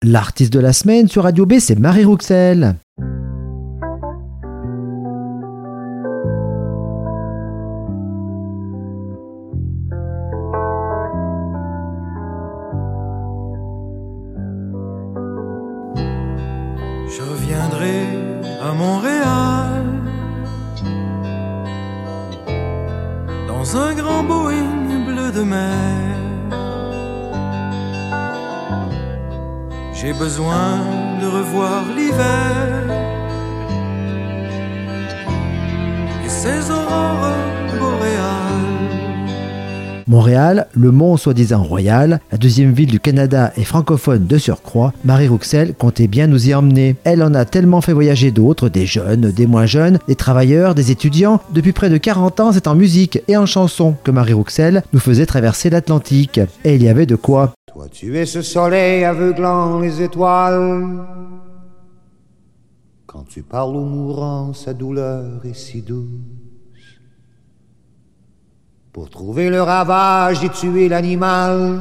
L'artiste de la semaine sur Radio B, c'est Marie Rouxel. Je reviendrai à Montréal dans un grand Boeing bleu de mer. J'ai besoin de revoir l'hiver et ses aurores boréales. Montréal, le mont soi-disant royal, la deuxième ville du Canada et francophone de surcroît, Marie Rouxel comptait bien nous y emmener. Elle en a tellement fait voyager d'autres, des jeunes, des moins jeunes, des travailleurs, des étudiants. Depuis près de 40 ans, c'est en musique et en chanson que Marie Rouxel nous faisait traverser l'Atlantique. Et il y avait de quoi. Toi, tu es ce soleil aveuglant les étoiles. Quand tu parles aux mourants, sa douleur est si douce. Pour trouver le ravage et tuer l'animal.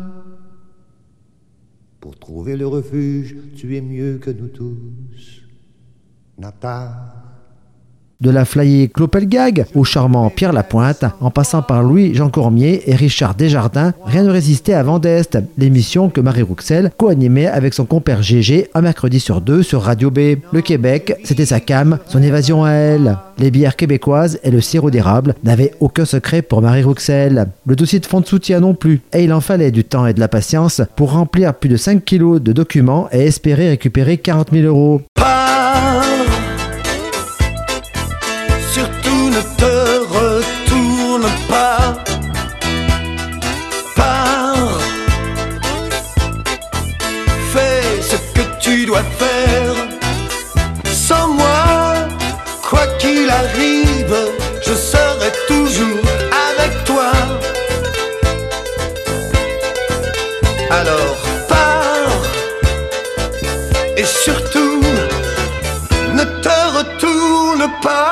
Pour trouver le refuge, tu es mieux que nous tous. Natal. De la flyée Clopelgag au charmant Pierre Lapointe, en passant par Louis-Jean Cormier et Richard Desjardins, rien ne résistait à Vent d'Est, l'émission que Marie Rouxel co-animait avec son compère Gégé un mercredi sur 2 sur Radio B. Le Québec, c'était sa came, son évasion à elle. Les bières québécoises et le sirop d'érable n'avaient aucun secret pour Marie Rouxel. Le dossier de fonds de soutien non plus. Et il en fallait du temps et de la patience pour remplir plus de 5 kilos de documents et espérer récupérer 40 000 euros. Surtout ne te retourne pas. Pars. Fais ce que tu dois faire. Sans moi, quoi qu'il arrive, je serai toujours avec toi. Alors pars. Et surtout, ne te retourne pas.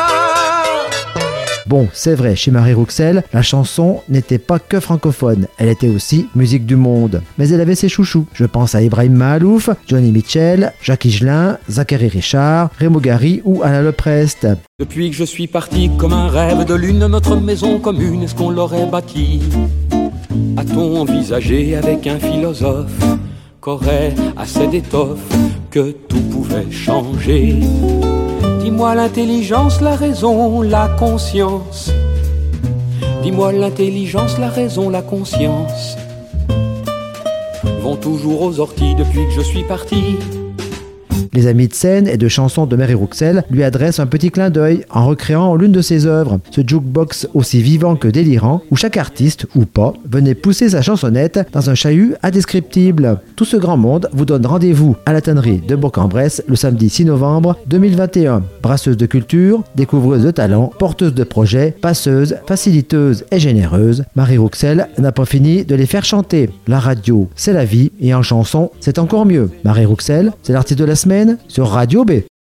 Bon, c'est vrai, chez Marie Rouxel, la chanson n'était pas que francophone, elle était aussi musique du monde. Mais elle avait ses chouchous. Je pense à Ibrahim Mahalouf, Johnny Mitchell, Jacques Higelin, Zachary Richard, Raymond Gary ou Alain Leprest. Depuis que je suis parti comme un rêve de lune, notre maison commune, est-ce qu'on l'aurait bâtie? A-t-on envisagé avec un philosophe qu'aurait assez d'étoffe, que tout pouvait changer? Dis-moi l'intelligence, la raison, la conscience. Dis-moi l'intelligence, la raison, la conscience vont toujours aux orties depuis que je suis parti. Les amis de scène et de chansons de Marie Rouxel lui adressent un petit clin d'œil en recréant l'une de ses œuvres, ce jukebox aussi vivant que délirant, où chaque artiste, ou pas, venait pousser sa chansonnette dans un chahut indescriptible. Tout ce grand monde vous donne rendez-vous à la tannerie de Bourg-en-Bresse le samedi 6 novembre 2021. Brasseuse de culture, découvreuse de talent, porteuse de projets, passeuse, faciliteuse et généreuse, Marie Rouxel n'a pas fini de les faire chanter. La radio, c'est la vie, et en chanson, c'est encore mieux. Marie Rouxel, c'est l'artiste de la semaine sur Radio B.